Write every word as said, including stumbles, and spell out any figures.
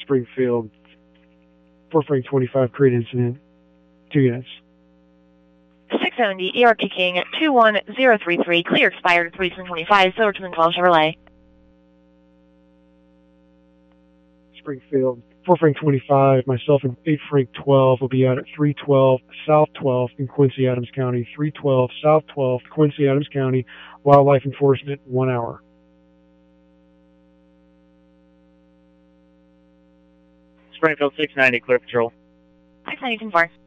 Springfield, four Frank twenty-five, create incident, two units. six seventy, E R P King, two one zero three three, clear expired, three twenty-five, Silverton twelve Chevrolet. Springfield, four Frank twenty-five, myself and eight Frank twelve will be out at three twelve South twelfth in Quincy, Adams County, three twelve South twelfth, Quincy, Adams County, wildlife enforcement, one hour. Springfield six ninety, clear patrol. six ninety, ten four.